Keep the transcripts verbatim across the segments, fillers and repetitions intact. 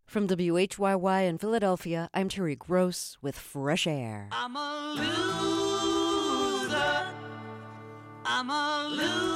From W H Y Y in Philadelphia, I'm Terry Gross with Fresh Air. I'm a loser. I'm a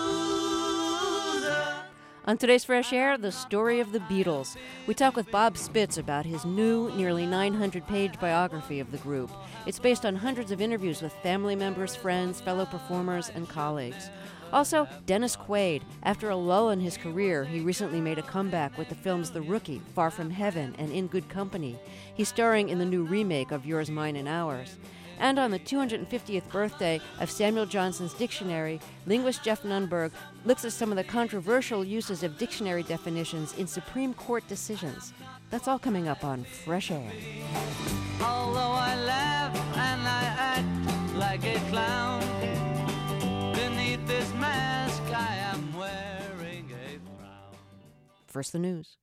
loser. On today's Fresh Air, the story of the Beatles. We talk with Bob Spitz about his new, nearly nine hundred page biography of the group. It's based on hundreds of interviews with family members, friends, fellow performers, and colleagues. Also, Dennis Quaid. After a lull in his career, he recently made a comeback with the films The Rookie, Far From Heaven, and In Good Company. He's starring in the new remake of Yours, Mine, and Ours. And on the two hundred fiftieth birthday of Samuel Johnson's dictionary, linguist Jeff Nunberg looks at some of the controversial uses of dictionary definitions in Supreme Court decisions. That's all coming up on Fresh Air. Although I laugh and I act like a clown, beneath this mask I am wearing a frown. First, the news.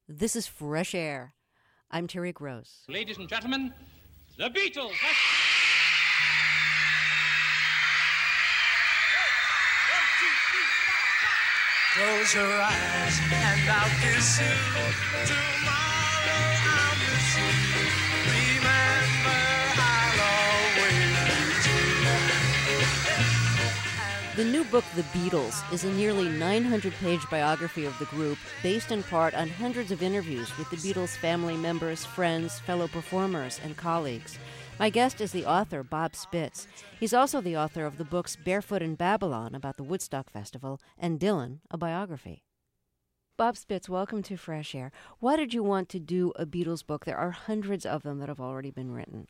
This is Fresh Air. I'm Terry Gross. Ladies and gentlemen, the Beatles. Close your eyes and I'll kiss you. Tomorrow I'll miss you. Remember, I'll always miss you. The new book, The Beatles, is a nearly nine hundred page biography of the group, based in part on hundreds of interviews with the Beatles' family members, friends, fellow performers, and colleagues. My guest is the author, Bob Spitz. He's also the author of the books Barefoot in Babylon, about the Woodstock Festival, and Dylan, a biography. Bob Spitz, welcome to Fresh Air. Why did you want to do a Beatles book? There are hundreds of them that have already been written.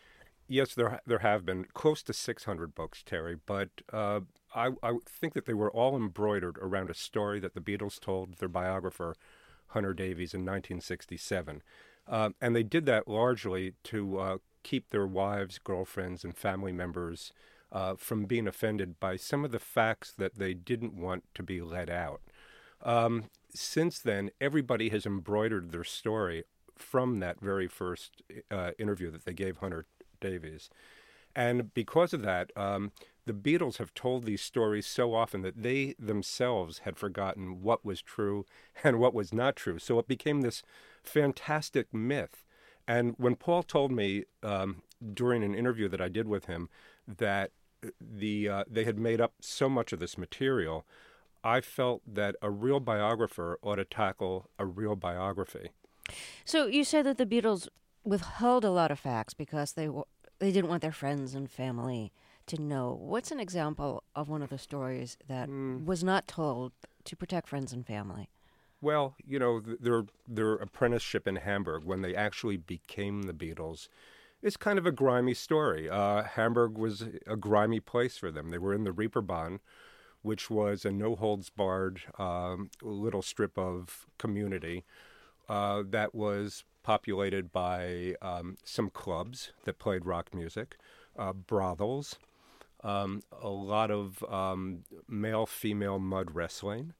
Yes, there there have been close to six hundred books, Terry, but uh, I, I think that they were all embroidered around a story that the Beatles told their biographer, Hunter Davies, in nineteen sixty-seven. Uh, and they did that largely to uh, keep their wives, girlfriends, and family members uh, from being offended by some of the facts that they didn't want to be let out. Um, since then, everybody has embroidered their story from that very first uh, interview that they gave Hunter Davies. And because of that, um, the Beatles have told these stories so often that they themselves had forgotten what was true and what was not true. So it became this fantastic myth. And when Paul told me um, during an interview that I did with him that the uh, they had made up so much of this material, I felt that a real biographer ought to tackle a real biography. So you said that the Beatles withheld a lot of facts because they w- they didn't want their friends and family to know. What's an example of one of the stories that mm. was not told to protect friends and family? Well, you know, th- their their apprenticeship in Hamburg, when they actually became the Beatles, is kind of a grimy story. Uh, Hamburg was a grimy place for them. They were in the Reeperbahn, which was a no-holds-barred um, little strip of community uh, that was populated by um, some clubs that played rock music, uh, brothels, um, a lot of um, male-female mud wrestling.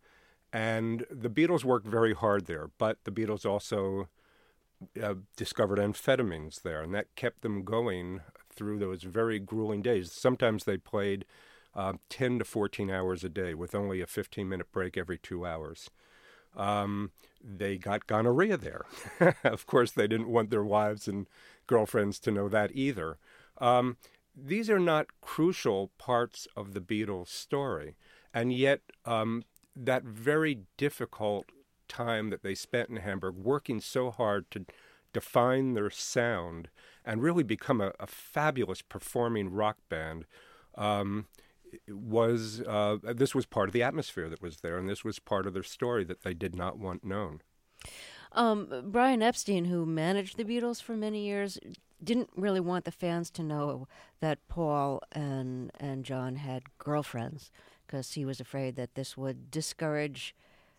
And the Beatles worked very hard there, but the Beatles also uh, discovered amphetamines there, and that kept them going through those very grueling days. Sometimes they played uh, ten to fourteen hours a day with only a fifteen-minute break every two hours. Um, they got gonorrhea there. Of course, they didn't want their wives and girlfriends to know that either. Um, these are not crucial parts of the Beatles' story, and yet um, that very difficult time that they spent in Hamburg working so hard to define their sound and really become a, a fabulous performing rock band um, was uh, this was part of the atmosphere that was there, and this was part of their story that they did not want known. Um, Brian Epstein, who managed the Beatles for many years, didn't really want the fans to know that Paul and and John had girlfriends, because he was afraid that this would discourage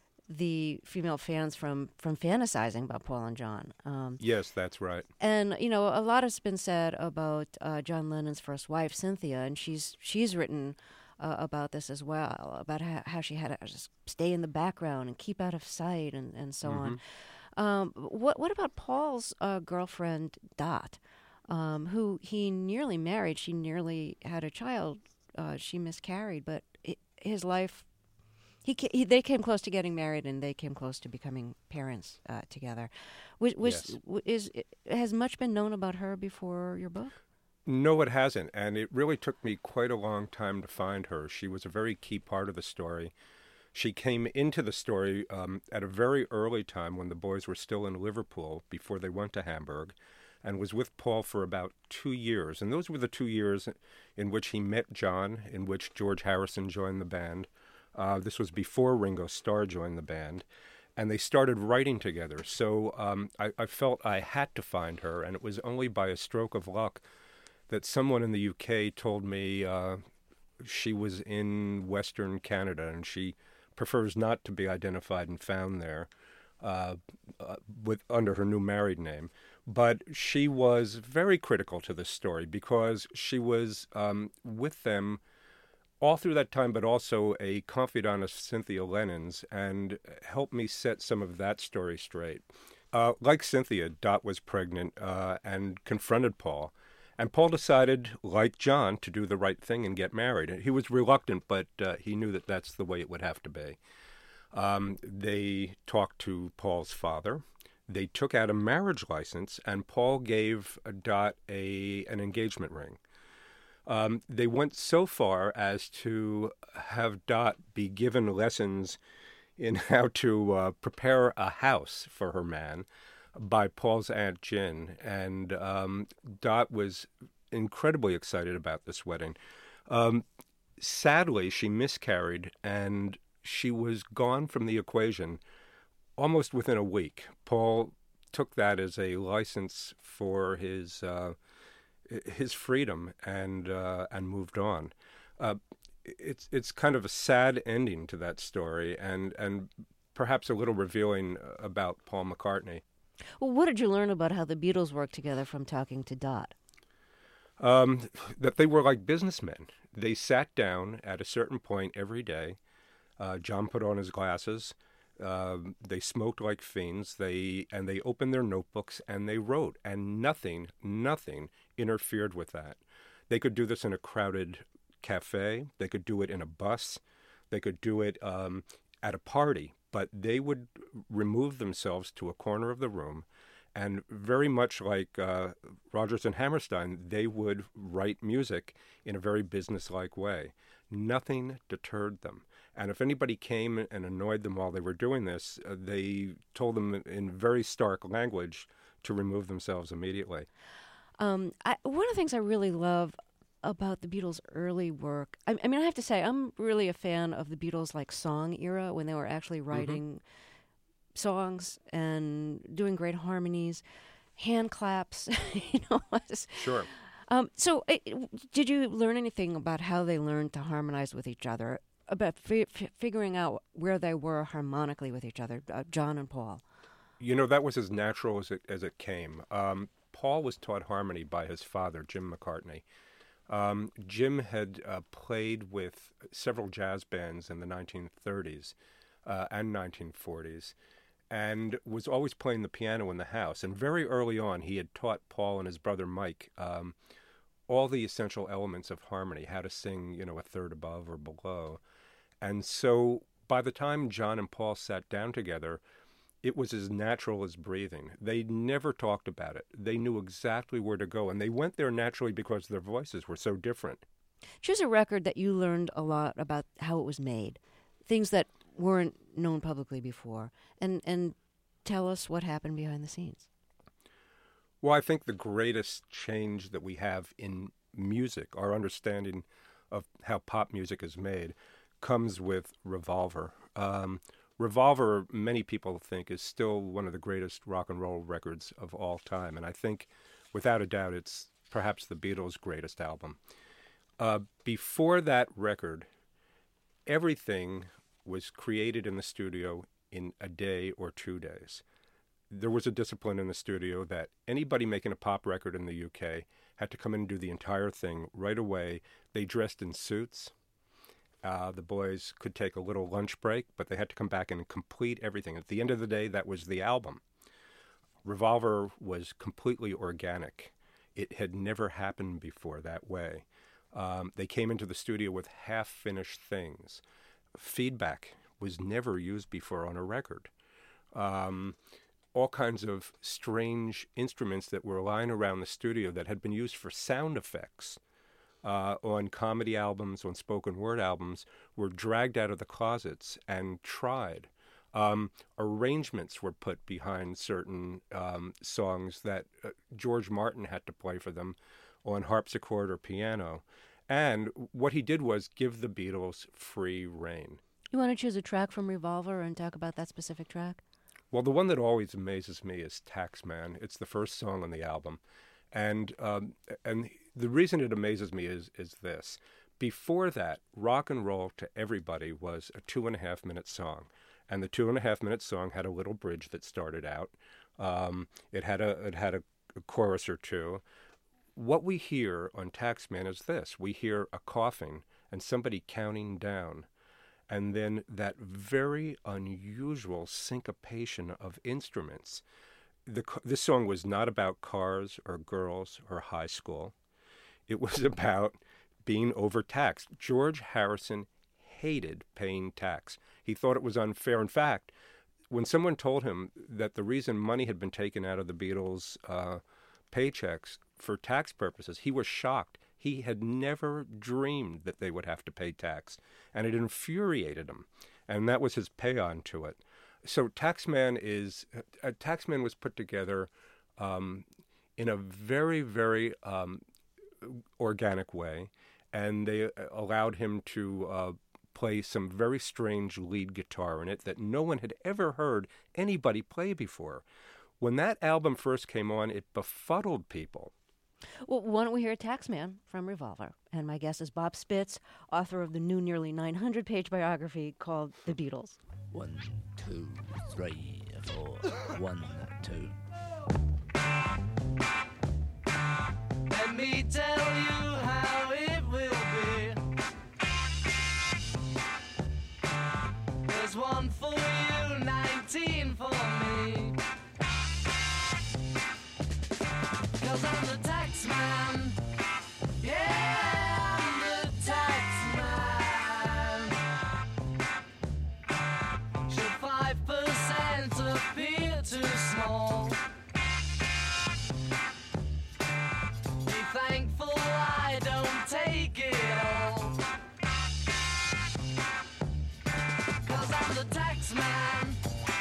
the female fans from, from fantasizing about Paul and John. Um, yes, that's right. And, you know, a lot has been said about uh, John Lennon's first wife, Cynthia, and she's she's written uh, about this as well, about how, how she had to just stay in the background and keep out of sight and, and so Mm-hmm. on. Um, what what about Paul's uh, girlfriend, Dot, um, who he nearly married? She nearly had a child. Uh, she miscarried, but it, his life... He, he they came close to getting married, and they came close to becoming parents uh, together. Was, was Yes. is has much been known about her before your book? No, it hasn't, and it really took me quite a long time to find her. She was a very key part of the story. She came into the story um, at a very early time when the boys were still in Liverpool before they went to Hamburg, and was with Paul for about two years. And those were the two years in which he met John, in which George Harrison joined the band. Uh, this was before Ringo Starr joined the band, and they started writing together. So um, I, I felt I had to find her, and it was only by a stroke of luck that someone in the U K told me uh, she was in Western Canada, and she prefers not to be identified and found there uh, uh, with under her new married name. But she was very critical to this story because she was um, with them all through that time, but also a confidant of Cynthia Lennon's, and helped me set some of that story straight. Uh, like Cynthia, Dot was pregnant uh, and confronted Paul. And Paul decided, like John, to do the right thing and get married. He was reluctant, but uh, he knew that that's the way it would have to be. Um, they talked to Paul's father. They took out a marriage license, and Paul gave Dot a an engagement ring. Um, they went so far as to have Dot be given lessons in how to uh, prepare a house for her man by Paul's Aunt Jin. And um, Dot was incredibly excited about this wedding. Um, sadly, she miscarried, and she was gone from the equation almost within a week. Paul took that as a license for his uh, his freedom and uh, and moved on. Uh, it's it's kind of a sad ending to that story, and and perhaps a little revealing about Paul McCartney. Well, what did you learn about how the Beatles worked together from talking to Dot? Um, that they were like businessmen. They sat down at a certain point every day. Uh, John put on his glasses. Uh, they smoked like fiends. They and they opened their notebooks and they wrote, and nothing, nothing interfered with that. They could do this in a crowded cafe. They could do it in a bus. They could do it um, at a party. But they would remove themselves to a corner of the room, and very much like uh, Rodgers and Hammerstein, they would write music in a very businesslike way. Nothing deterred them. And if anybody came and annoyed them while they were doing this, uh, they told them in very stark language to remove themselves immediately. Um, I, one of the things I really love about the Beatles' early work, I, I mean, I have to say, I'm really a fan of the Beatles' like song era when they were actually writing mm-hmm. songs and doing great harmonies, hand claps, you know. Sure. Um, so, it, did you learn anything about how they learned to harmonize with each other? About fi- f- figuring out where they were harmonically with each other, uh, John and Paul? You know, that was as natural as it as it came. Um, Paul was taught harmony by his father, Jim McCartney. Um, Jim had uh, played with several jazz bands in the nineteen thirties uh, and nineteen forties, and was always playing the piano in the house. And very early on, he had taught Paul and his brother Mike um, all the essential elements of harmony, how to sing, you know, a third above or below. And so by the time John and Paul sat down together, it was as natural as breathing. They never talked about it. They knew exactly where to go, and they went there naturally because their voices were so different. Choose a record that you learned a lot about how it was made, things that weren't known publicly before, and, and tell us what happened behind the scenes. Well, I think the greatest change that we have in music, our understanding of how pop music is made, comes with Revolver. Um, Revolver, many people think, is still one of the greatest rock and roll records of all time. And I think, without a doubt, it's perhaps the Beatles' greatest album. Uh, before that record, everything was created in the studio in a day or two days. There was a discipline in the studio that anybody making a pop record in the U K had to come in and do the entire thing right away. They dressed in suits. Uh, the boys could take a little lunch break, but they had to come back and complete everything. At the end of the day, that was the album. Revolver was completely organic. It had never happened before that way. Um, they came into the studio with half-finished things. Feedback was never used before on a record. Um, all kinds of strange instruments that were lying around the studio that had been used for sound effects Uh, on comedy albums, on spoken word albums, were dragged out of the closets and tried. Um, arrangements were put behind certain um, songs that uh, George Martin had to play for them on harpsichord or piano. And what he did was give the Beatles free rein. You want to choose a track from Revolver and talk about that specific track? Well, the one that always amazes me is Taxman. It's the first song on the album. And um, and the reason it amazes me is is this. Before that, rock and roll to everybody was a two and a half minute song. And the two and a half minute song had a little bridge that started out. Um, it had a it had a, a chorus or two. What we hear on Taxman is this. We hear a coughing and somebody counting down, and then that very unusual syncopation of instruments. The, this song was not about cars or girls or high school. It was about being overtaxed. George Harrison hated paying tax. He thought it was unfair. In fact, when someone told him that the reason money had been taken out of the Beatles' uh, paychecks for tax purposes, he was shocked. He had never dreamed that they would have to pay tax, and it infuriated him, and that was his paean to it. So Taxman is uh, Taxman was put together um, in a very, very um, organic way, and they allowed him to uh, play some very strange lead guitar in it that no one had ever heard anybody play before. When that album first came on, it befuddled people. Well, why don't we hear Taxman from Revolver? And my guest is Bob Spitz, author of the new nearly nine hundred page biography called The Beatles. One, two, three, four. One, two. Let me tell you how it will be. There's one for you, nineteen for me. 'Cause I'm the tax man. Yeah, I'm the tax man. Should five percent appear too small? Be thankful I don't take it all. 'Cause I'm the tax man.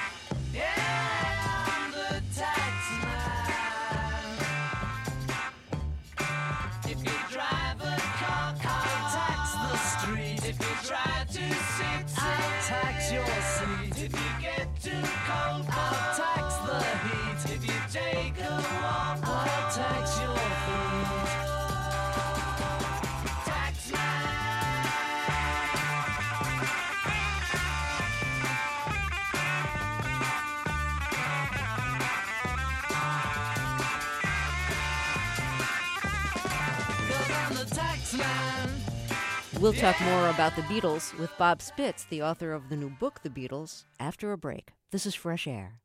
Yeah, I'm the tax man. If you drive a car, I'll tax the street. If you try to sit, I'll tax your seat. If you get too cold, I'll tax the heat. If you take a walk, I'll tax your feet. Tax We'll talk more about the Beatles with Bob Spitz, the author of the new book, The Beatles, after a break. This is Fresh Air.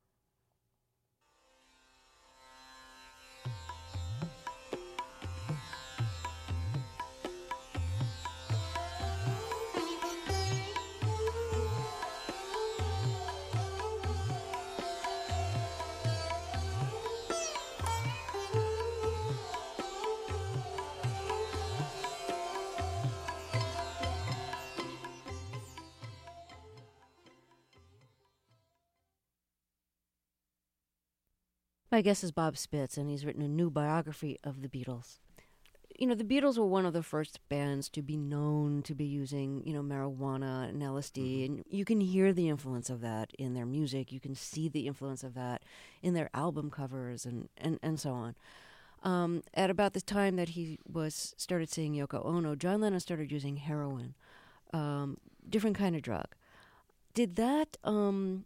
My guest is Bob Spitz, and he's written a new biography of the Beatles. You know, the Beatles were one of the first bands to be known to be using, you know, marijuana and L S D, and you can hear the influence of that in their music. You can see the influence of that in their album covers and, and, and so on. Um, at about the time that he was started seeing Yoko Ono, John Lennon started using heroin, um, different kind of drug. Did that... Um,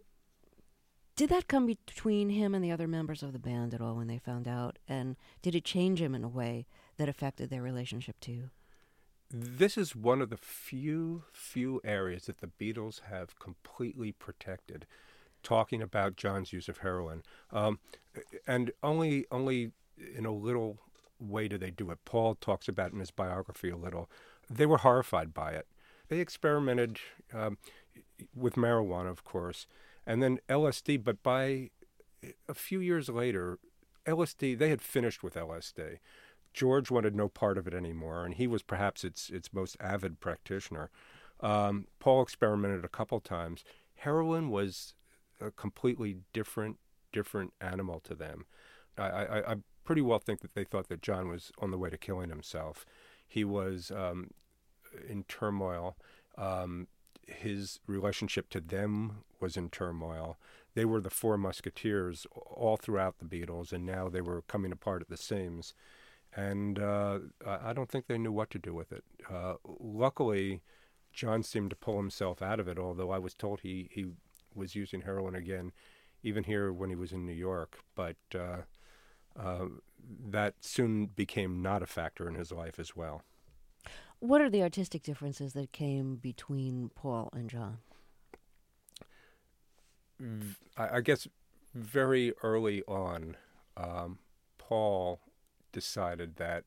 Did that come between him and the other members of the band at all when they found out? And did it change him in a way that affected their relationship too? This is one of the few, few areas that the Beatles have completely protected, talking about John's use of heroin. Um, and only, only in a little way do they do it. Paul talks about it in his biography a little. They were horrified by it. They experimented um, with marijuana, of course, and then L S D, but by a few years later, L S D, they had finished with L S D. George wanted no part of it anymore, and he was perhaps its its most avid practitioner. Um, Paul experimented a couple times. Heroin was a completely different, different animal to them. I, I, I pretty well think that they thought that John was on the way to killing himself. He was um, in turmoil. Um, his relationship to them was in turmoil. They were the four musketeers all throughout the Beatles, and now they were coming apart at the seams. And uh, I don't think they knew what to do with it. Uh, luckily, John seemed to pull himself out of it, although I was told he, he was using heroin again, even here when he was in New York. But uh, uh, that soon became not a factor in his life as well. What are the artistic differences that came between Paul and John? I, I guess very early on, um, Paul decided that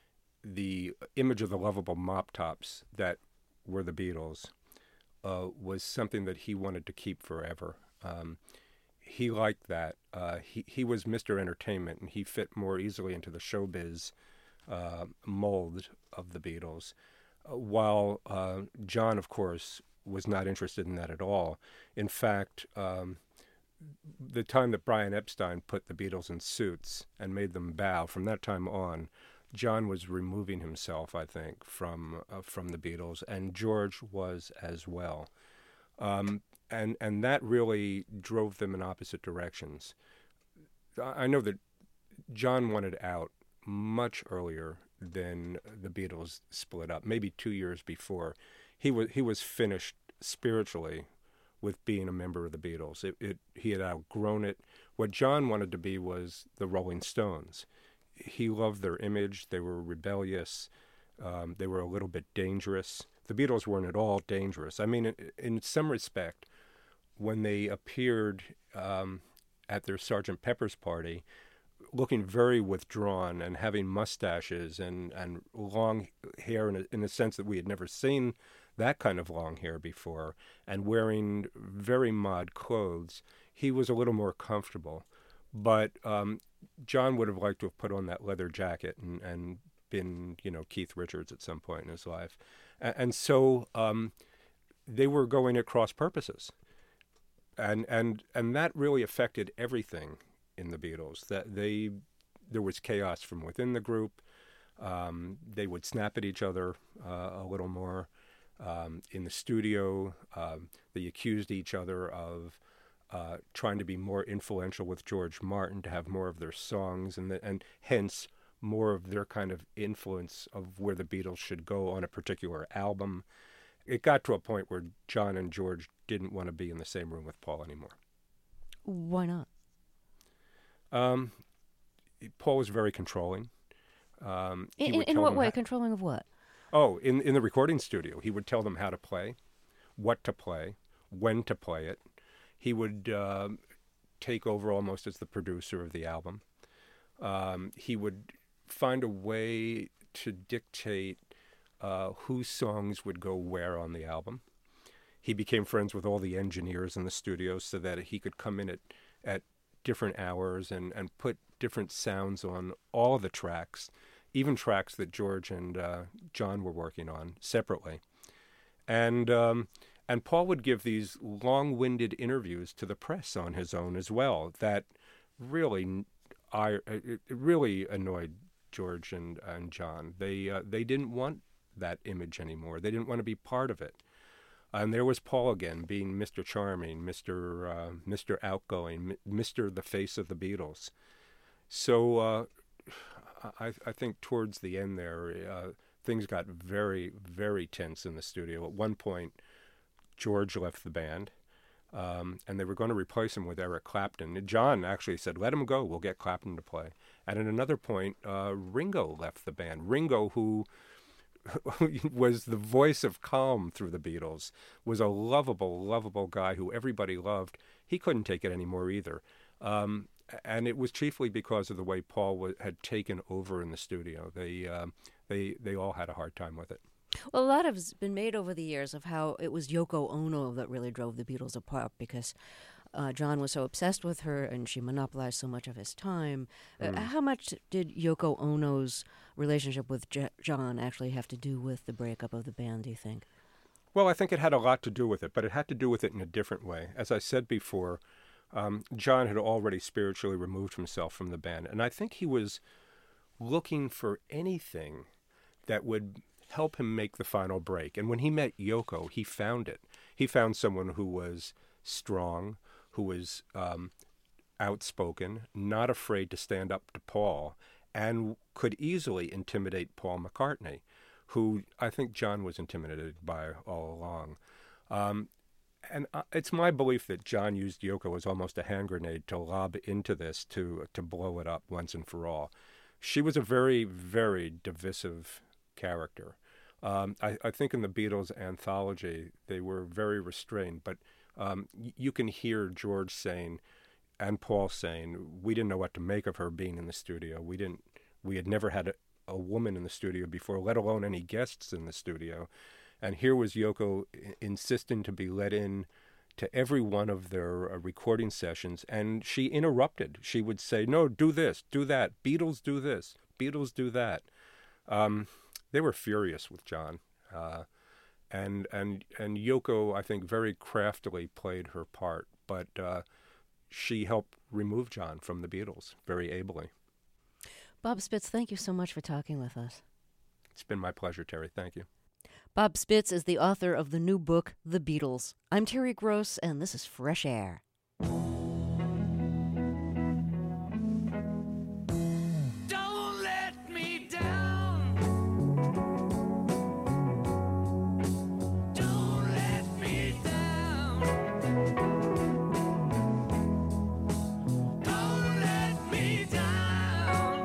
the image of the lovable mop tops that were the Beatles uh, was something that he wanted to keep forever. Um, he liked that. Uh, he, he was Mister Entertainment, and he fit more easily into the showbiz uh, mold of the Beatles, uh, while uh, John, of course, was not interested in that at all. In fact, um, the time that Brian Epstein put the Beatles in suits and made them bow, from that time on, John was removing himself, I think, from uh, from the Beatles, and George was as well. Um, and and that really drove them in opposite directions. I know that John wanted out much earlier than the Beatles split up, maybe two years before. He was he was finished spiritually with being a member of the Beatles. It, it he had outgrown it. What John wanted to be was the Rolling Stones. He loved their image. They were rebellious. Um, they were a little bit dangerous. The Beatles weren't at all dangerous. I mean, in, in some respect, when they appeared um, at their Sergeant Pepper's party, looking very withdrawn and having mustaches and, and long hair in a, in a sense that we had never seen that kind of long hair before, and wearing very mod clothes, he was a little more comfortable. But um, John would have liked to have put on that leather jacket and, and been, you know, Keith Richards at some point in his life. And, and so um, they were going at cross purposes. And, and, and that really affected everything in the Beatles. That they, there was chaos from within the group. Um, they would snap at each other uh, a little more. Um, in the studio, um, they accused each other of uh, trying to be more influential with George Martin, to have more of their songs, and the, and hence more of their kind of influence of where the Beatles should go on a particular album. It got to a point where John and George didn't want to be in the same room with Paul anymore. Why not? Um, Paul was very controlling. Um, he In, would in tell what them way? how- Controlling of what? Oh, in in the recording studio, he would tell them how to play, what to play, when to play it. He would uh, take over almost as the producer of the album. Um, he would find a way to dictate uh, whose songs would go where on the album. He became friends with all the engineers in the studio so that he could come in at, at different hours and, and put different sounds on all the tracks, even tracks that George and uh, John were working on separately. And um, and Paul would give these long-winded interviews to the press on his own as well that really I it really annoyed George and, and John. They uh, they didn't want that image anymore. They didn't want to be part of it. And there was Paul again, being Mister Charming, Mister Uh, Mister Outgoing, Mister the face of the Beatles. So uh, I, I think towards the end there, uh, things got very, very tense in the studio. At one point, George left the band, um, and they were going to replace him with Eric Clapton. John actually said, "Let him go. We'll get Clapton to play." And at another point, uh, Ringo left the band. Ringo, who was the voice of calm through the Beatles, was a lovable, lovable guy who everybody loved. He couldn't take it anymore either. Um, and it was chiefly because of the way Paul w- had taken over in the studio. They, uh, they, they all had a hard time with it. Well, a lot has been made over the years of how it was Yoko Ono that really drove the Beatles apart because uh, John was so obsessed with her and she monopolized so much of his time. Mm. Uh, how much did Yoko Ono's relationship with J- John actually have to do with the breakup of the band, do you think? Well, I think it had a lot to do with it, but it had to do with it in a different way. As I said before, um, John had already spiritually removed himself from the band, and I think he was looking for anything that would help him make the final break. And when he met Yoko, he found it. He found someone who was strong, who was um, outspoken, not afraid to stand up to Paul, and could easily intimidate Paul McCartney, who I think John was intimidated by all along. Um, and uh, it's my belief that John used Yoko as almost a hand grenade to lob into this, to to blow it up once and for all. She was a very, very divisive character. Um, I, I think in the Beatles anthology, they were very restrained, but um, y- you can hear George saying, and Paul saying, we didn't know what to make of her being in the studio. We didn't. We had never had a, a woman in the studio before, let alone any guests in the studio. And here was Yoko I- insisting to be let in to every one of their uh, recording sessions, and she interrupted. She would say, no, do this, do that. Beatles do this. Beatles do that. Um, they were furious with John. Uh, and and and Yoko, I think, very craftily played her part, but uh, she helped remove John from the Beatles very ably. Bob Spitz, thank you so much for talking with us. It's been my pleasure, Terry. Thank you. Bob Spitz is the author of the new book, The Beatles. I'm Terry Gross, and this is Fresh Air. Don't let me down. Don't let me down. Don't let me down.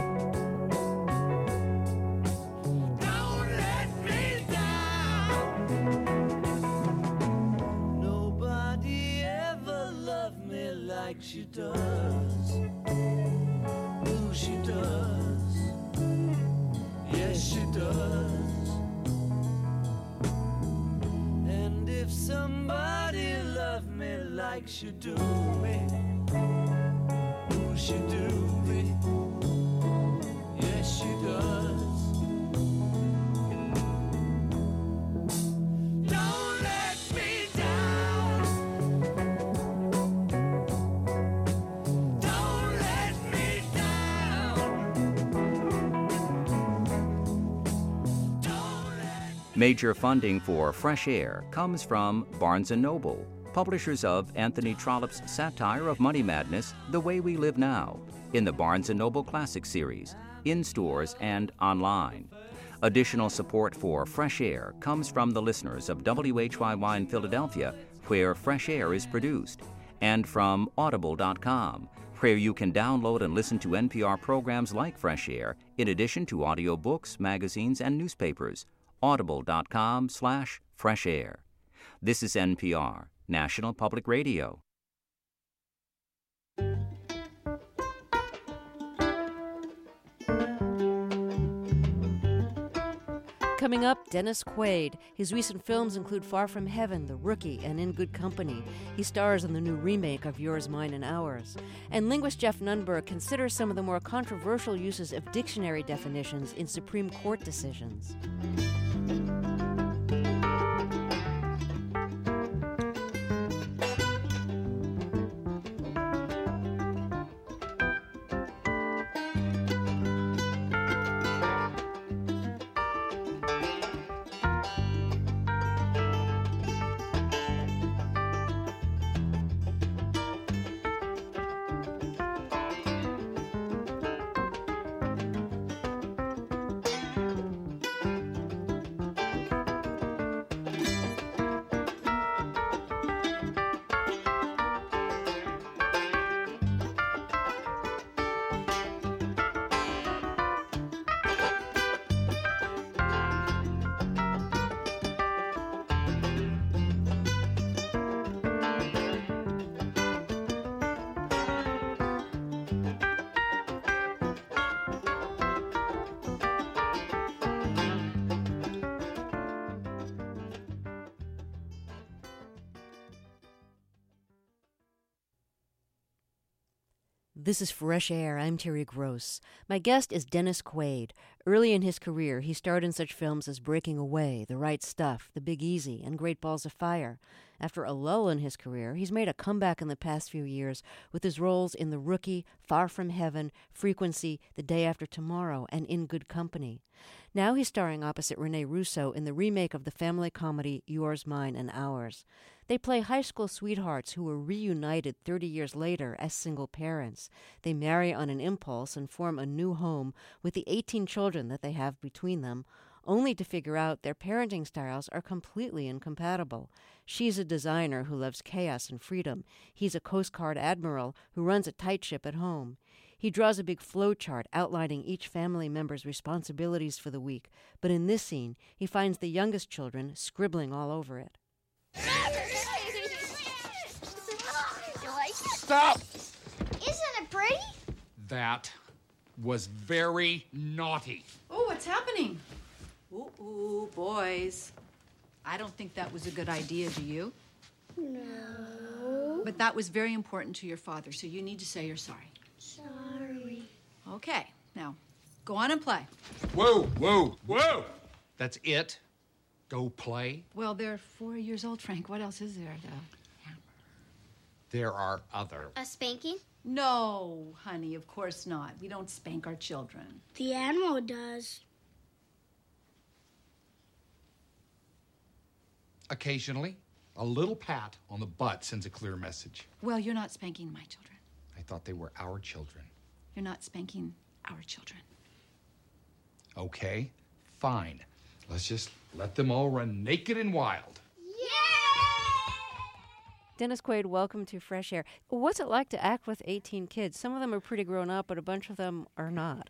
Don't let me down. Nobody ever loved me like she does. Ooh, she does. Yes, she does. And if somebody loved me like she do me, ooh, she do me. Yes, she does. Don't let me down. Don't let me down. Don't let Major funding for Fresh Air comes from Barnes and Noble, publishers of Anthony Trollope's satire of money madness, The Way We Live Now, in the Barnes and Noble Classic Series, in stores and online. Additional support for Fresh Air comes from the listeners of W H Y Y in Philadelphia, where Fresh Air is produced, and from Audible dot com, where you can download and listen to N P R programs like Fresh Air, in addition to audiobooks, magazines, and newspapers. Audible dot com slash fresh air. This is N P R, National Public Radio. Coming up, Dennis Quaid. His recent films include Far From Heaven, The Rookie, and In Good Company. He stars in the new remake of Yours, Mine, and Ours. And linguist Jeff Nunberg considers some of the more controversial uses of dictionary definitions in Supreme Court decisions. This is Fresh Air. I'm Terry Gross. My guest is Dennis Quaid. Early in his career, he starred in such films as Breaking Away, The Right Stuff, The Big Easy, and Great Balls of Fire. After a lull in his career, he's made a comeback in the past few years with his roles in The Rookie, Far From Heaven, Frequency, The Day After Tomorrow, and In Good Company. Now he's starring opposite Rene Russo in the remake of the family comedy Yours, Mine, and Ours. They play high school sweethearts who were reunited thirty years later as single parents. They marry on an impulse and form a new home with the eighteen children that they have between them, only to figure out their parenting styles are completely incompatible. She's a designer who loves chaos and freedom. He's a Coast Guard admiral who runs a tight ship at home. He draws a big flow chart outlining each family member's responsibilities for the week, but in this scene, he finds the youngest children scribbling all over it. Stop! Isn't it pretty? That was very naughty. Oh, what's happening? Ooh, ooh, boys. I don't think that was a good idea, do you? No. But that was very important to your father, so you need to say you're sorry. Sorry. Okay, now, go on and play. Whoa, whoa, whoa! That's it? Go play? Well, they're four years old, Frank. What else is there to hammer? There are other. A spanking? No, honey, of course not. We don't spank our children. The animal does. Occasionally, a little pat on the butt sends a clear message. Well, you're not spanking my children. I thought they were our children. You're not spanking our children. Okay, fine. Let's just let them all run naked and wild. Dennis Quaid, welcome to Fresh Air. What's it like to act with eighteen kids? Some of them are pretty grown up, but a bunch of them are not.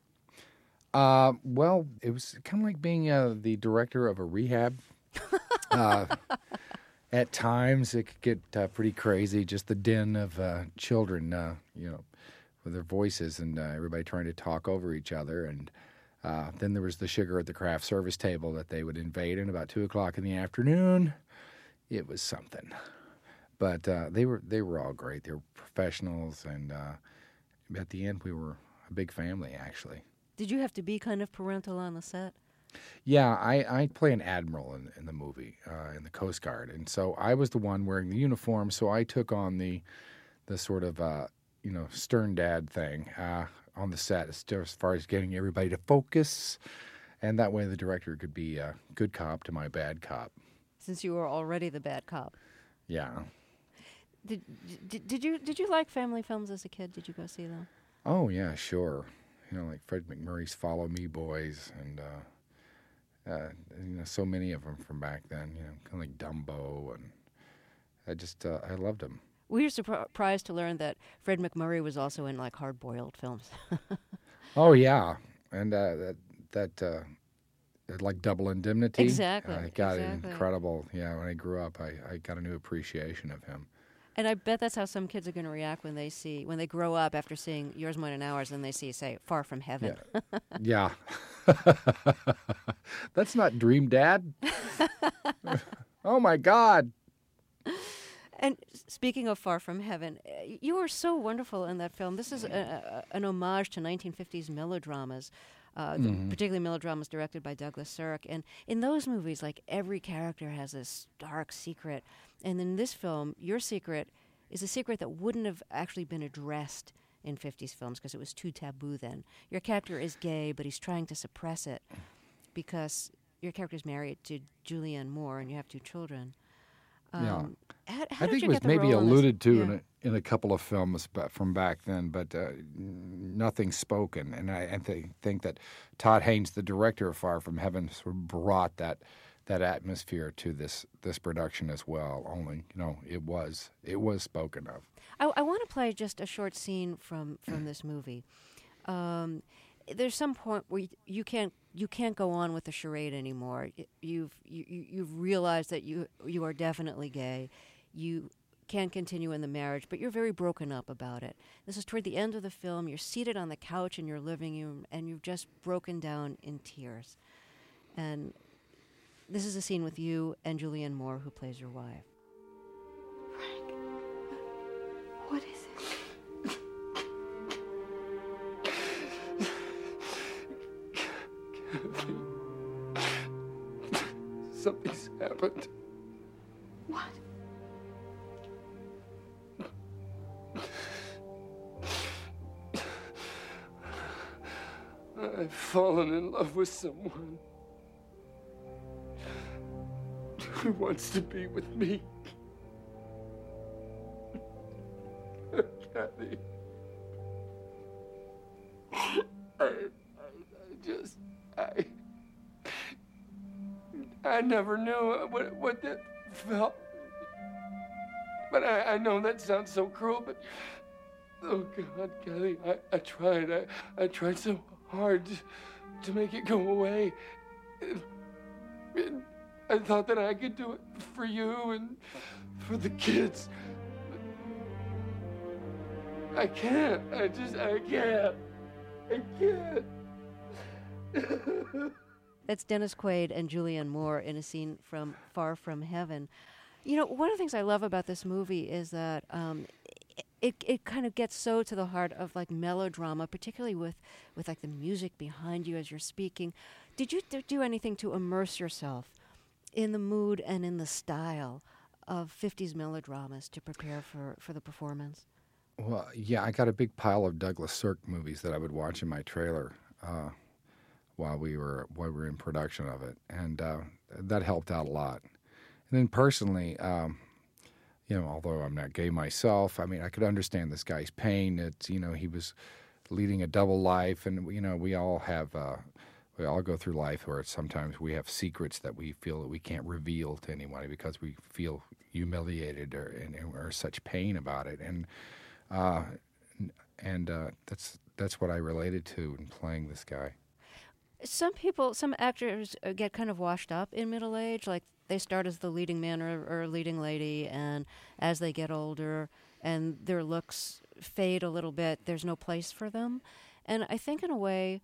Uh, well, it was kind of like being uh, the director of a rehab. uh, at times, it could get uh, pretty crazy. Just the din of uh, children, uh, you know, with their voices and uh, everybody trying to talk over each other. And uh, then there was the sugar at the craft service table that they would invade at about two o'clock in the afternoon. It was something. But uh, they were they were all great. They were professionals, and uh, at the end, we were a big family, actually. Did you have to be kind of parental on the set? Yeah, I, I play an admiral in, in the movie, uh, in the Coast Guard, and so I was the one wearing the uniform, so I took on the the sort of, uh, you know, stern dad thing uh, on the set as, as far as getting everybody to focus, and that way the director could be a good cop to my bad cop. Since you were already the bad cop. Yeah. Did, did did you did you like family films as a kid? Did you go see them? Oh yeah, sure. You know, like Fred McMurray's "Follow Me, Boys," and uh, uh, you know, so many of them from back then. You know, kind of like Dumbo, and I just uh, I loved them. We were surprised to learn that Fred McMurray was also in like hard-boiled films. Oh yeah, and uh, that that uh, like Double Indemnity. Exactly. I got exactly. it incredible. Yeah, when I grew up, I, I got a new appreciation of him. And I bet that's how some kids are going to react when they see, when they grow up after seeing Yours, Mine, and Ours, and they see, say, Far From Heaven. Yeah. yeah. That's not Dream Dad. Oh, my God. And speaking of Far From Heaven, you were so wonderful in that film. This is a, a, an homage to nineteen fifties melodramas, uh, mm-hmm. particularly melodramas directed by Douglas Sirk. And in those movies, like, every character has this dark secret. And in this film, your secret is a secret that wouldn't have actually been addressed in fifties films because it was too taboo then. Your character is gay, but he's trying to suppress it because your character is married to Julianne Moore and you have two children. Um, yeah. How, how I did think you it was get the maybe role in alluded this? to Yeah. in, a, in a couple of films but from back then, but uh, nothing spoken. And I, I th- think that Todd Haynes, the director of Far From Heaven, sort of brought that that atmosphere to this this production as well. Only, you know, it was it was spoken of. I, I want to play just a short scene from, from this movie. Um, there's some point where you, you can't you can't go on with the charade anymore. You've you, you've realized that you you are definitely gay. You can't continue in the marriage, but you're very broken up about it. This is toward the end of the film. You're seated on the couch in your living room, and you've just broken down in tears. And this is a scene with you and Julianne Moore, who plays your wife. Frank, what is it? Kathy, something's happened. What? I've fallen in love with someone who wants to be with me. Kathy, I, I, I just, I, I never knew what what that felt. But I, I know that sounds so cruel, but Oh, God, Kelly, I, I tried. I, I tried so hard to, to make it go away. And, and I thought that I could do it for you and for the kids. I can't. I just, I can't. I can't. That's Dennis Quaid and Julianne Moore in a scene from Far From Heaven. You know, one of the things I love about this movie is that um, it it kind of gets so to the heart of like melodrama, particularly with, with like the music behind you as you're speaking. Did you d- do anything to immerse yourself in the mood and in the style of fifties melodramas to prepare for, for the performance? Well, yeah, I got a big pile of Douglas Sirk movies that I would watch in my trailer uh, while we were while we were in production of it, and uh, that helped out a lot. And then personally, um, you know, although I'm not gay myself, I mean, I could understand this guy's pain. It's, you know, he was leading a double life, and you know, we all have. Uh, We all go through life where sometimes we have secrets that we feel that we can't reveal to anybody because we feel humiliated or and, or such pain about it, and uh, and uh, that's that's what I related to in playing this guy. Some people, some actors uh, get kind of washed up in middle age, like they start as the leading man or, or leading lady, and as they get older and their looks fade a little bit, there's no place for them. And I think in a way,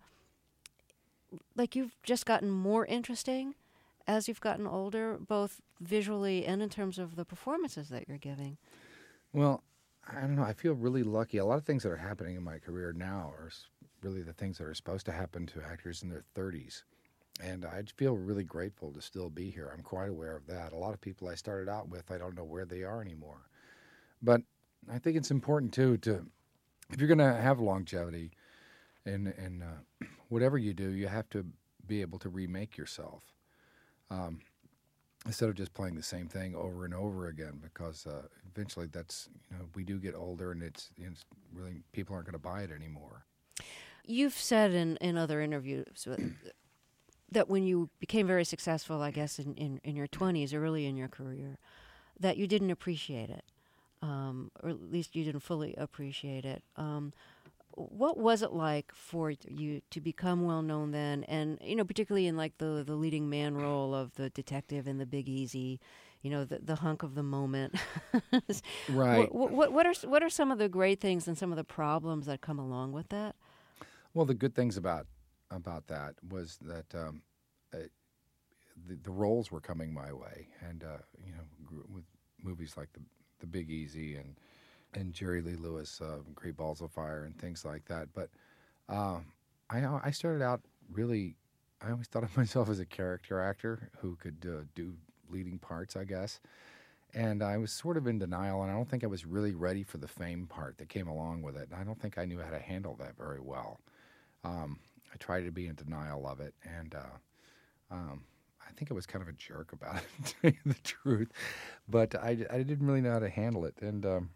like you've just gotten more interesting as you've gotten older, both visually and in terms of the performances that you're giving. Well, I don't know. I feel really lucky. A lot of things that are happening in my career now are s- really the things that are supposed to happen to actors in their thirties. And I feel really grateful to still be here. I'm quite aware of that. A lot of people I started out with, I don't know where they are anymore. But I think it's important, too, to if you're going to have longevity in, in uh, whatever you do, you have to be able to remake yourself. Um, instead of just playing the same thing over and over again, because uh, eventually that's, you know, we do get older and it's, it's really, people aren't going to buy it anymore. You've said in, in other interviews that when you became very successful, I guess, in, in, in your twenties, early in your career, that you didn't appreciate it, um, or at least you didn't fully appreciate it. Um, what was it like for you to become well known then, and you know, particularly in like the the leading man role of the detective in The Big Easy, you know, the the hunk of the moment. Right. What, what what are what are some of the great things and some of the problems that come along with that? Well, the good things about about that was that um, uh, the the roles were coming my way, and uh, you know, gr- with movies like the the Big Easy and. and Jerry Lee Lewis, uh, Great Balls of Fire, and things like that. But uh, I I started out really, I always thought of myself as a character actor who could uh, do leading parts, I guess. And I was sort of in denial, and I don't think I was really ready for the fame part that came along with it. And I don't think I knew how to handle that very well. Um, I tried to be in denial of it, and uh, um, I think I was kind of a jerk about it, to tell you the truth. But I, I didn't really know how to handle it, and um,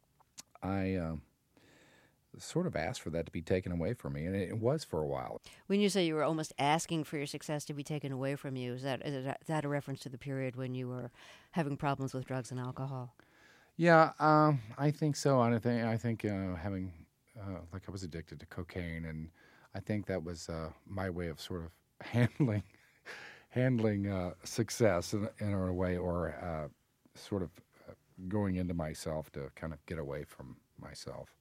I um, sort of asked for that to be taken away from me, and it was for a while. When you say you were almost asking for your success to be taken away from you, is that is that a reference to the period when you were having problems with drugs and alcohol? Yeah, um, I think so. I think I think uh, having uh, like I was addicted to cocaine, and I think that was uh, my way of sort of handling handling uh, success in, in a way, or uh, sort of going into myself to kind of get away from myself.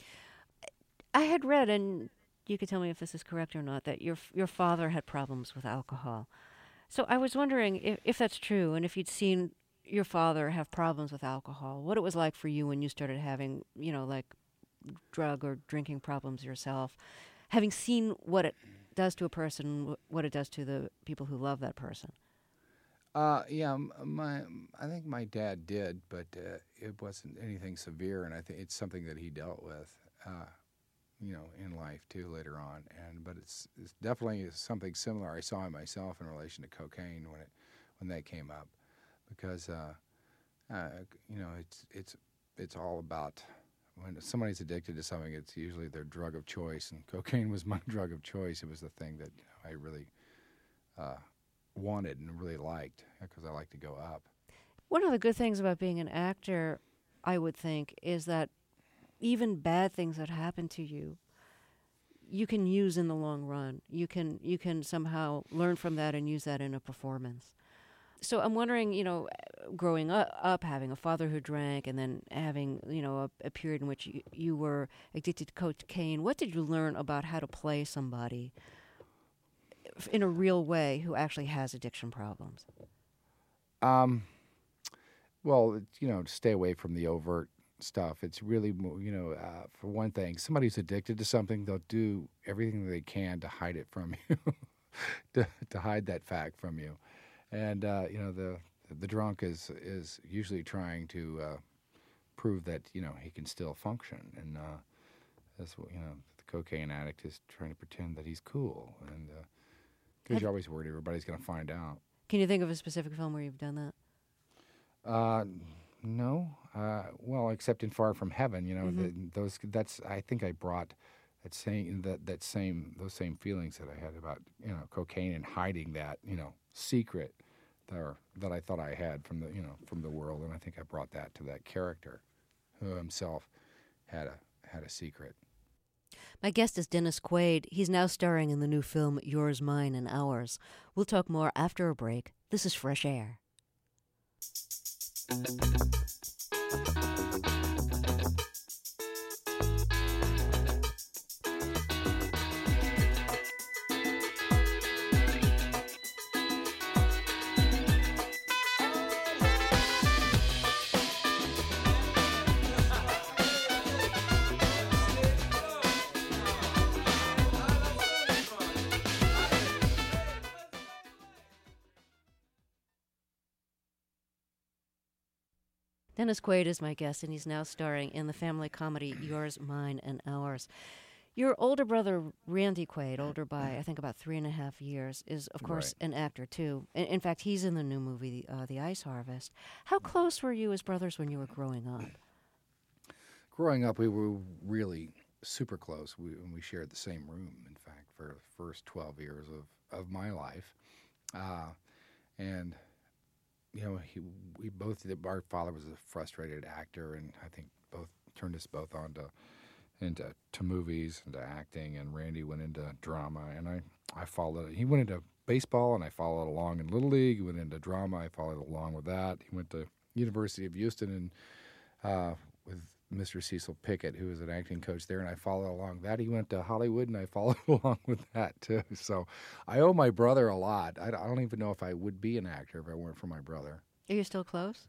I had read, and you could tell me if this is correct or not, that your your father had problems with alcohol. So I was wondering if, if that's true, and if you'd seen your father have problems with alcohol, what it was like for you when you started having, you know, like drug or drinking problems yourself, having seen what it does to a person, what it does to the people who love that person. Uh, yeah, my I think my dad did, but uh, it wasn't anything severe, and I think it's something that he dealt with, uh, you know, in life too later on. And but it's it's definitely something similar I saw in myself in relation to cocaine when it when that came up, because uh, uh, you know it's it's it's all about when somebody's addicted to something, it's usually their drug of choice, and cocaine was my drug of choice. It was the thing that you know, I really. Uh, wanted and really liked, because I like to go up. One of the good things about being an actor, I would think, is that even bad things that happen to you, you can use in the long run. You can you can somehow learn from that and use that in a performance. So I'm wondering, you know, growing up, up having a father who drank, and then having, you know, a, a period in which you, you were addicted to cocaine. What did you learn about how to play somebody in a real way who actually has addiction problems? Um, well, you know, to stay away from the overt stuff. It's really, you know, uh, for one thing, somebody who's addicted to something, they'll do everything they can to hide it from you, to, to hide that fact from you. And, uh, you know, the the drunk is, is usually trying to uh, prove that, you know, he can still function. And uh, that's what, you know, the cocaine addict is trying to pretend that he's cool. And because uh, you're always worried everybody's going to find out. Can you think of a specific film where you've done that? Uh, no. Uh, well, except in Far From Heaven, you know, Mm-hmm. the, those. That's. I think I brought that same that that same those same feelings that I had about, you know, cocaine and hiding that, you know, secret there that I thought I had from the, you know, from the world, and I think I brought that to that character, who himself had a had a secret. My guest is Dennis Quaid. He's now starring in the new film Yours, Mine, and Ours. We'll talk more after a break. This is Fresh Air. Dennis Quaid is my guest, and he's now starring in the family comedy Yours, Mine, and Ours. Your older brother, Randy Quaid, older by, I think, about three and a half years, is, of course, Right. an actor, too. In, in fact, he's in the new movie, uh, The Ice Harvest. How close were you as brothers when you were growing up? Growing up, we were really super close. We we shared the same room, in fact, for the first twelve years of, of my life. Uh, and, you know, he, we both, our father was a frustrated actor, and I think both turned us both on to, into to movies, into acting, and Randy went into drama, and I, I followed, he went into baseball, and I followed along in Little League. He went into drama, I followed along with that. He went to University of Houston and uh, with Mister Cecil Pickett, who was an acting coach there, and I followed along that. He went to Hollywood, and I followed along with that, too. So I owe my brother a lot. I, I don't even know if I would be an actor if I weren't for my brother. Are you still close?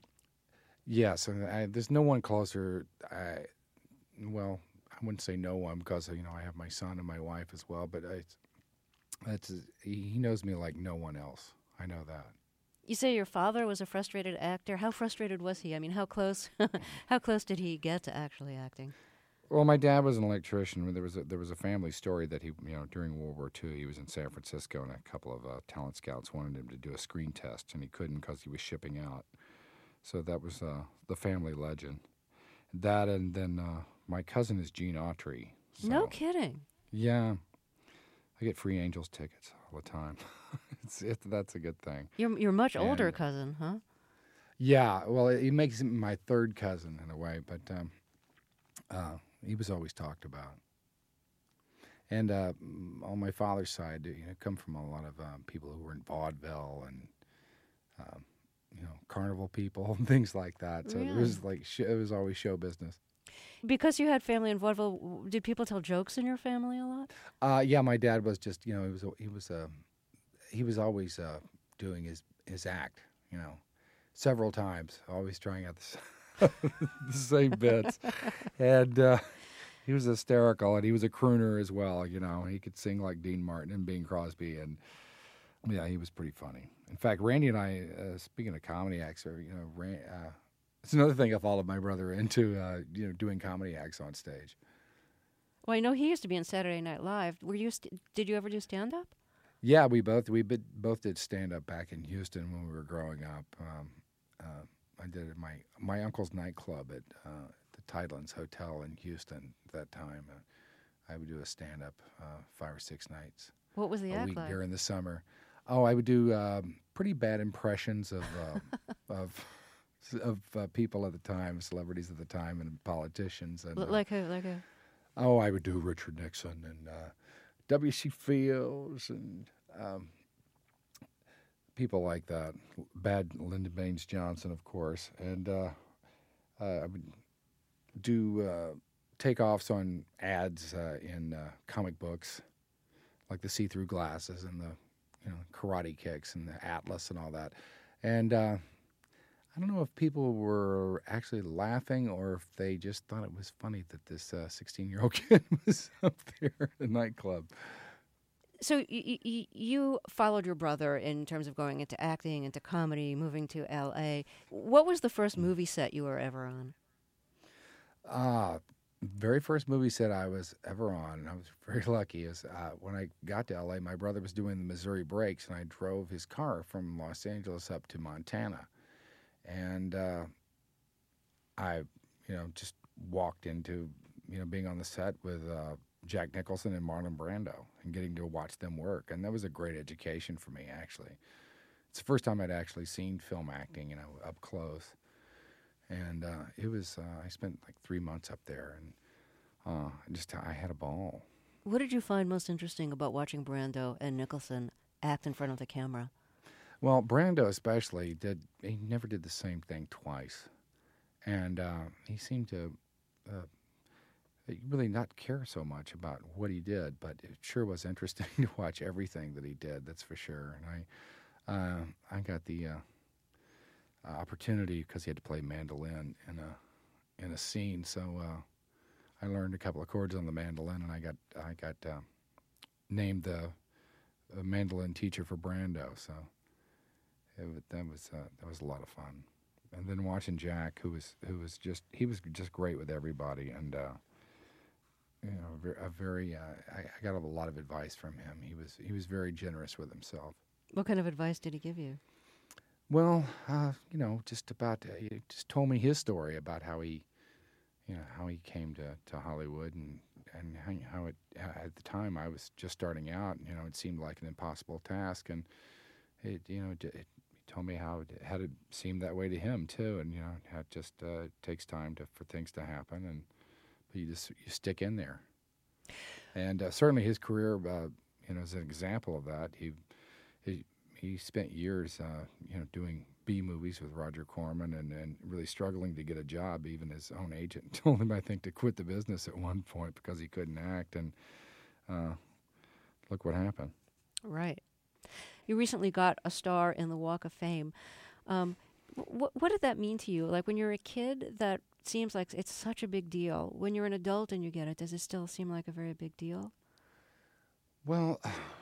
Yes, and I, there's no one closer. I, well, I wouldn't say no one because, you know, I have my son and my wife as well, but I, that's, he knows me like no one else. I know that. You say your father was a frustrated actor. How frustrated was he? I mean, how close how close did he get to actually acting? Well, my dad was an electrician. There was a, there was a family story that he, you know, during World War Two, he was in San Francisco, and a couple of uh, talent scouts wanted him to do a screen test, and he couldn't because he was shipping out. So that was uh, the family legend. That, and then uh, my cousin is Gene Autry. So, No kidding. Yeah. I get free Angels tickets all the time. it's, it, that's a good thing. You're you're much And- older cousin, huh? Yeah, well, it, it makes him my third cousin in a way, but um, uh, he was always talked about. And uh, m- on my father's side, you know, come from a lot of uh, people who were in vaudeville and um, you know, carnival people and things like that. So it was like sh- it was always show business. Because you had family in vaudeville, w- did people tell jokes in your family a lot? Uh, yeah, my dad was just, you know, he was he was uh, he was always uh, doing his his act, you know, several times, always trying out the, s- the same bits, and uh, he was hysterical, and he was a crooner as well, you know. He could sing like Dean Martin and Bing Crosby, and yeah, he was pretty funny. In fact, Randy and I, uh, speaking of comedy acts, or, you know, Ran, uh, it's another thing I followed my brother into, uh, you know, doing comedy acts on stage. Well, I know he used to be in Saturday Night Live. Were you? St- did you ever do stand up? Yeah, we both we bid, both did stand up back in Houston when we were growing up. Um, uh, I did it at my my uncle's nightclub at uh, the Tidelands Hotel in Houston at that time. Uh, I would do a stand up uh, five or six nights What was the a act week like? during the summer. Oh, I would do um, pretty bad impressions of uh, of of uh, people at the time, celebrities at the time, and politicians. And, L- uh, like who? Like who? oh, I would do Richard Nixon and uh, W C Fields and um, people like that. Bad Lyndon Baines Johnson, of course, and uh, uh, I would do uh, takeoffs on ads uh, in uh, comic books, like the see-through glasses and the you know karate kicks and the Atlas and all that, and. Uh, I don't know if people were actually laughing or if they just thought it was funny that this uh, sixteen-year-old kid was up there at a nightclub. So y- y- you followed your brother in terms of going into acting, into comedy, moving to L A. What was the first movie set you were ever on? Ah, very first movie set I was ever on, and I was very lucky, is uh, when I got to L A, my brother was doing the Missouri Breaks, and I drove his car from Los Angeles up to Montana. And uh, I, you know, just walked into, you know, being on the set with uh, Jack Nicholson and Marlon Brando and getting to watch them work. And that was a great education for me, actually. It's the first time I'd actually seen film acting, you know, up close. And uh, it was, uh, I spent like three months up there, and uh, I just, I had a ball. What did you find most interesting about watching Brando and Nicholson act in front of the camera? Well, Brando especially did. He never did the same thing twice, and uh, he seemed to uh, really not care so much about what he did. But it sure was interesting to watch everything that he did. That's for sure. And I, uh, I got the uh, opportunity because he had to play mandolin in a in a scene. So uh, I learned a couple of chords on the mandolin, and I got I got uh, named the, the mandolin teacher for Brando. So. It, that was uh, that was a lot of fun, and then watching Jack, who was who was just he was just great with everybody, and uh, you know, a very uh, I, I got a lot of advice from him. He was he was very generous with himself. What kind of advice did he give you? Well, uh, you know, just about uh, he just told me his story about how he, you know, how he came to, to Hollywood, and and how, how it at the time I was just starting out. You know, it seemed like an impossible task, and it you know it, it told me how it had it seemed that way to him too, and you know how it just uh, it takes time to for things to happen, and but you just you stick in there. And uh, certainly his career, uh, you know, is an example of that. He he he spent years, uh, you know, doing B movies with Roger Corman, and, and really struggling to get a job. Even his own agent told him, I think, to quit the business at one point because he couldn't act. And uh, look what happened. Right. You recently got a star in the Walk of Fame. Um, wh- what did that mean to you? Like when you're a kid, that seems like it's such a big deal. When you're an adult and you get it, does it still seem like a very big deal? Well,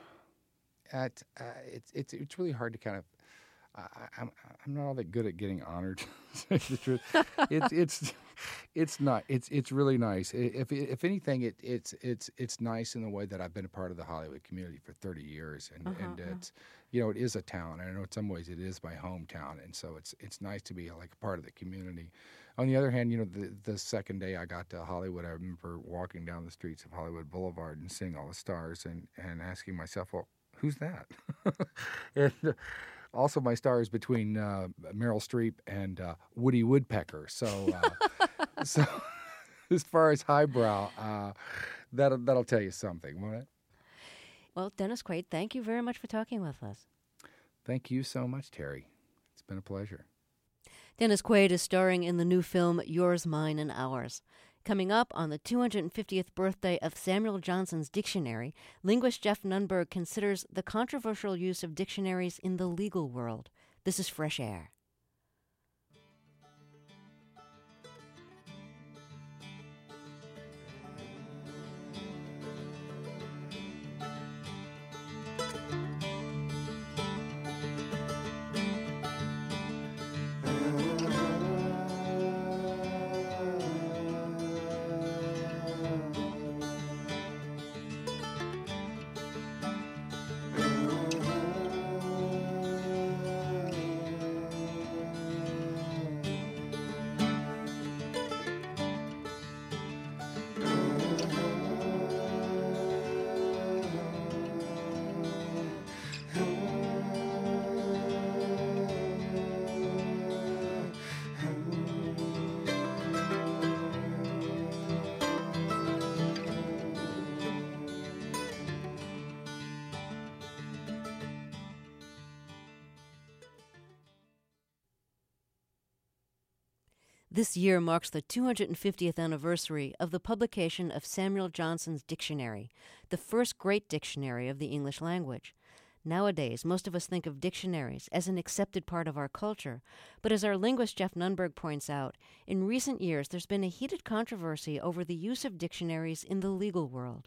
at, uh, it's it's it's really hard to kind of. I, I'm I'm not all that good at getting honored. To say the truth, it's it's it's not. It's it's really nice. If if anything, it it's it's it's nice in the way that I've been a part of the Hollywood community for thirty years, and Uh-huh, and uh-huh. it's you know it is a town. And I know in some ways it is my hometown, and so it's it's nice to be like a part of the community. On the other hand, you know, the the second day I got to Hollywood, I remember walking down the streets of Hollywood Boulevard and seeing all the stars, and and asking myself, well, who's that? and uh, also, my star is between uh, Meryl Streep and uh, Woody Woodpecker. So, uh, so as far as highbrow, uh, that'll that'll tell you something, won't it? Well, Dennis Quaid, thank you very much for talking with us. Thank you so much, Terry. It's been a pleasure. Dennis Quaid is starring in the new film Yours, Mine, and Ours. Coming up on the two hundred fiftieth birthday of Samuel Johnson's dictionary, linguist Jeff Nunberg considers the controversial use of dictionaries in the legal world. This is Fresh Air. This year marks the two hundred fiftieth anniversary of the publication of Samuel Johnson's Dictionary, the first great dictionary of the English language. Nowadays, most of us think of dictionaries as an accepted part of our culture, but as our linguist Jeff Nunberg points out, in recent years there's been a heated controversy over the use of dictionaries in the legal world.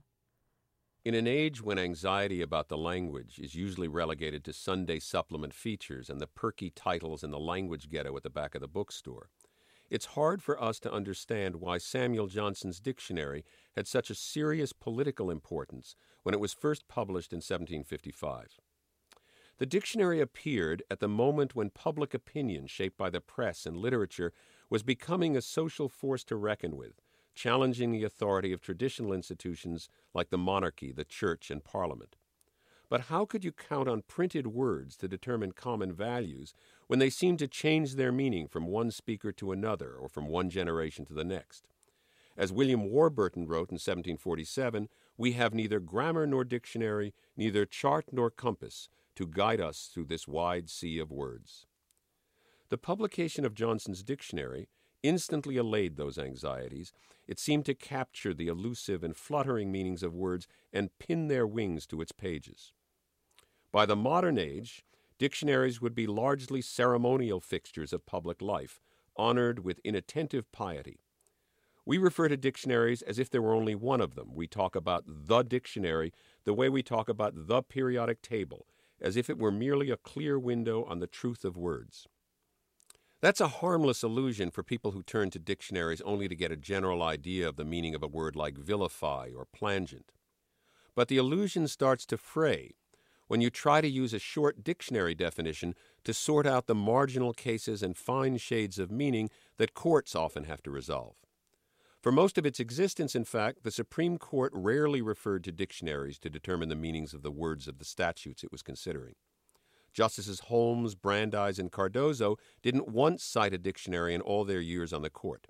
In an age when anxiety about the language is usually relegated to Sunday supplement features and the perky titles in the language ghetto at the back of the bookstore, it's hard for us to understand why Samuel Johnson's dictionary had such a serious political importance when it was first published in seventeen fifty-five. The dictionary appeared at the moment when public opinion, shaped by the press and literature, was becoming a social force to reckon with, challenging the authority of traditional institutions like the monarchy, the church, and parliament. But how could you count on printed words to determine common values when they seem to change their meaning from one speaker to another or from one generation to the next? As William Warburton wrote in seventeen forty-seven, we have neither grammar nor dictionary, neither chart nor compass, to guide us through this wide sea of words. The publication of Johnson's dictionary instantly allayed those anxieties. It seemed to capture the elusive and fluttering meanings of words and pin their wings to its pages. By the modern age, dictionaries would be largely ceremonial fixtures of public life, honored with inattentive piety. We refer to dictionaries as if there were only one of them. We talk about the dictionary the way we talk about the periodic table, as if it were merely a clear window on the truth of words. That's a harmless illusion for people who turn to dictionaries only to get a general idea of the meaning of a word like vilify or plangent. But the illusion starts to fray when you try to use a short dictionary definition to sort out the marginal cases and fine shades of meaning that courts often have to resolve. For most of its existence, in fact, the Supreme Court rarely referred to dictionaries to determine the meanings of the words of the statutes it was considering. Justices Holmes, Brandeis, and Cardozo didn't once cite a dictionary in all their years on the court.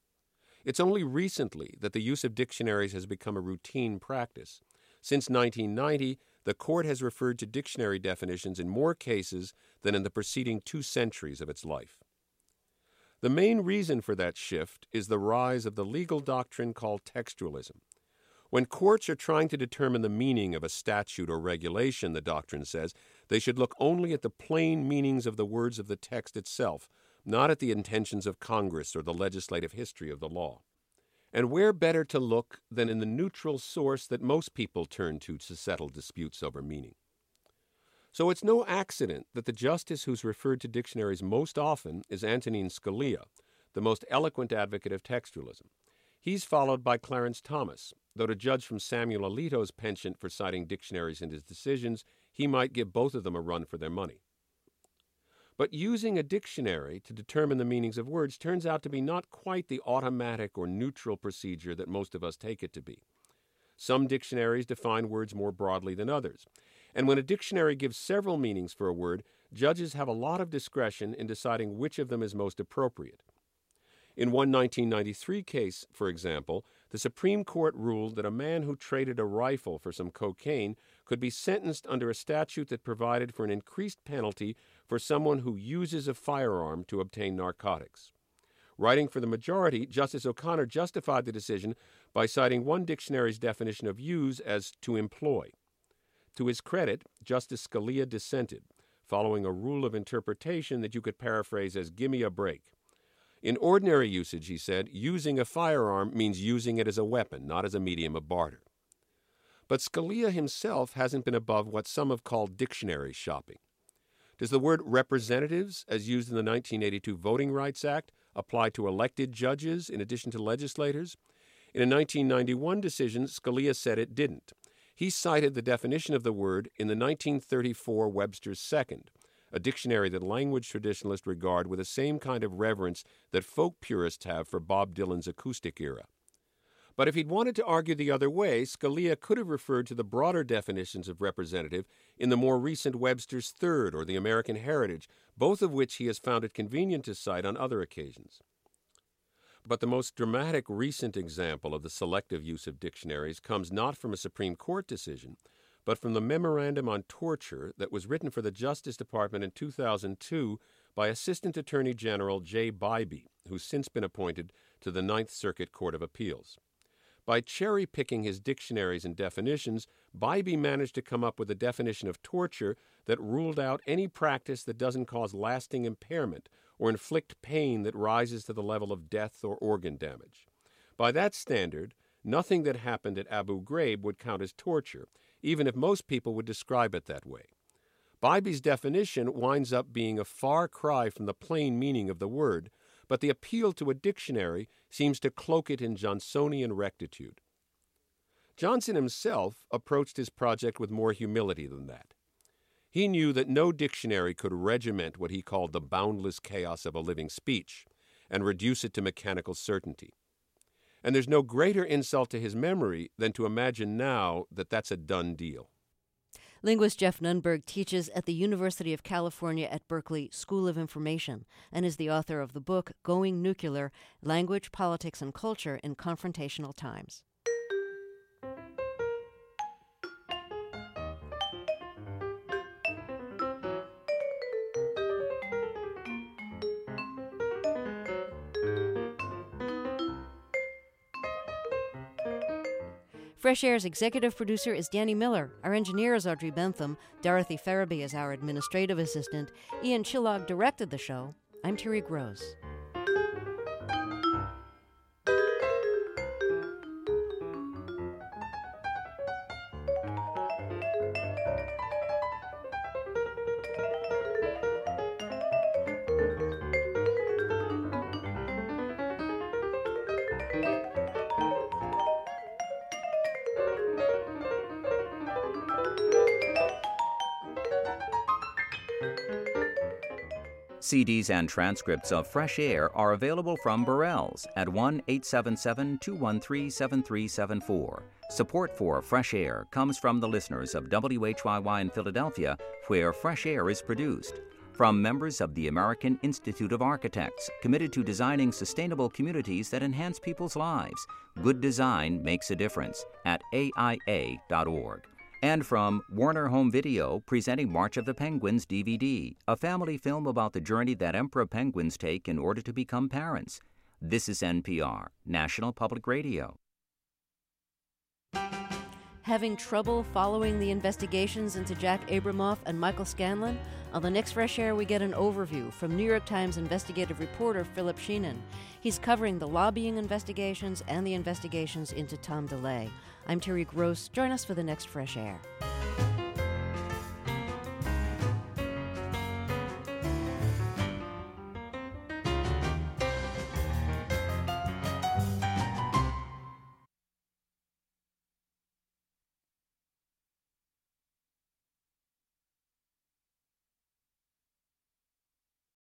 It's only recently that the use of dictionaries has become a routine practice. Since nineteen ninety, the court has referred to dictionary definitions in more cases than in the preceding two centuries of its life. The main reason for that shift is the rise of the legal doctrine called textualism. When courts are trying to determine the meaning of a statute or regulation, the doctrine says, they should look only at the plain meanings of the words of the text itself, not at the intentions of Congress or the legislative history of the law. And where better to look than in the neutral source that most people turn to to settle disputes over meaning? So it's no accident that the justice who's referred to dictionaries most often is Antonin Scalia, the most eloquent advocate of textualism. He's followed by Clarence Thomas, though to judge from Samuel Alito's penchant for citing dictionaries in his decisions, he might give both of them a run for their money. But using a dictionary to determine the meanings of words turns out to be not quite the automatic or neutral procedure that most of us take it to be. Some dictionaries define words more broadly than others. And when a dictionary gives several meanings for a word, judges have a lot of discretion in deciding which of them is most appropriate. In one nineteen ninety-three case, for example, the Supreme Court ruled that a man who traded a rifle for some cocaine could be sentenced under a statute that provided for an increased penalty for someone who uses a firearm to obtain narcotics. Writing for the majority, Justice O'Connor justified the decision by citing one dictionary's definition of use as to employ. To his credit, Justice Scalia dissented, following a rule of interpretation that you could paraphrase as "gimme a break." In ordinary usage, he said, using a firearm means using it as a weapon, not as a medium of barter. But Scalia himself hasn't been above what some have called dictionary shopping. Does the word representatives, as used in the nineteen eighty-two Voting Rights Act, apply to elected judges in addition to legislators? In a nineteen ninety-one decision, Scalia said it didn't. He cited the definition of the word in the nineteen thirty-four Webster's Second, a dictionary that language traditionalists regard with the same kind of reverence that folk purists have for Bob Dylan's acoustic era. But if he'd wanted to argue the other way, Scalia could have referred to the broader definitions of representative in the more recent Webster's Third or the American Heritage, both of which he has found it convenient to cite on other occasions. But the most dramatic recent example of the selective use of dictionaries comes not from a Supreme Court decision, but from the Memorandum on Torture that was written for the Justice Department in two thousand two by Assistant Attorney General Jay Bybee, who's since been appointed to the Ninth Circuit Court of Appeals. By cherry-picking his dictionaries and definitions, Bybee managed to come up with a definition of torture that ruled out any practice that doesn't cause lasting impairment or inflict pain that rises to the level of death or organ damage. By that standard, nothing that happened at Abu Ghraib would count as torture, even if most people would describe it that way. Bybee's definition winds up being a far cry from the plain meaning of the word, but the appeal to a dictionary seems to cloak it in Johnsonian rectitude. Johnson himself approached his project with more humility than that. He knew that no dictionary could regiment what he called the boundless chaos of a living speech and reduce it to mechanical certainty. And there's no greater insult to his memory than to imagine now that that's a done deal. Linguist Jeff Nunberg teaches at the University of California at Berkeley School of Information and is the author of the book Going Nuclear: Language, Politics, and Culture in Confrontational Times. Fresh Air's executive producer is Danny Miller. Our engineer is Audrey Bentham. Dorothy Farabee is our administrative assistant. Ian Chillog directed the show. I'm Terry Gross. C Ds and transcripts of Fresh Air are available from Burrell's at one eight seven seven, two one three, seven three seven four. Support for Fresh Air comes from the listeners of W H Y Y in Philadelphia, where Fresh Air is produced. From members of the American Institute of Architects, committed to designing sustainable communities that enhance people's lives. Good design makes a difference at A I A dot org. And from Warner Home Video, presenting March of the Penguins D V D, a family film about the journey that emperor penguins take in order to become parents. This is N P R, National Public Radio. Having trouble following the investigations into Jack Abramoff and Michael Scanlon? On the next Fresh Air, we get an overview from New York Times investigative reporter Philip Sheenan. He's covering the lobbying investigations and the investigations into Tom DeLay. I'm Terry Gross. Join us for the next Fresh Air.